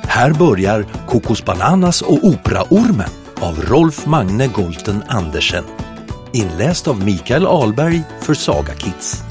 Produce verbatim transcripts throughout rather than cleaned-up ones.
Här börjar Kokos Bananas och Operaormen av Rolf Magne Golten Andersen. Inläst av Mikael Ahlberg för Saga Kids.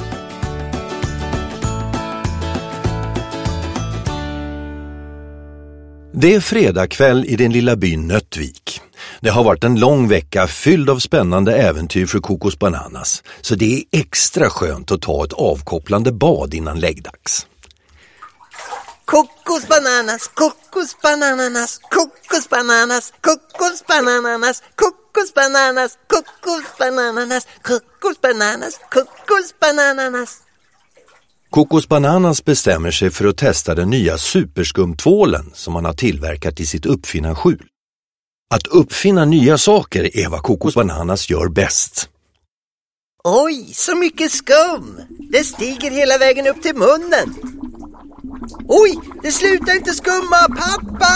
Det är fredag kväll i den lilla byn Nöttvik. Det har varit en lång vecka fylld av spännande äventyr för Kokos Bananas, så det är extra skönt att ta ett avkopplande bad innan läggdags. Kokos bananas, kokos bananas, kokos bananas, kokos bananas, kokos bananas, kokos bananas, kokos bananas, kokos bananas. Kokos Bananas bestämmer sig för att testa den nya superskumtvålen som man har tillverkat i sitt uppfinnarskjul. Att uppfinna nya saker är vad Kokos Bananas gör bäst. Oj, så mycket skum! Det stiger hela vägen upp till munnen. Oj, det slutar inte skumma, pappa!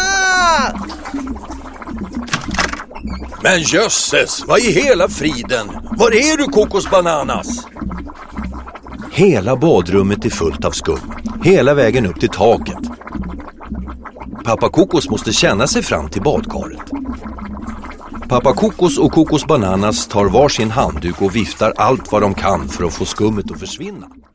Men jösses, vad i hela friden? Var är du, Kokos Bananas? Hela badrummet är fullt av skum, hela vägen upp till taket. Pappa Kokos måste känna sig fram till badkaret. Pappa Kokos och Kokos Bananas tar varsin handduk och viftar allt vad de kan för att få skummet att försvinna.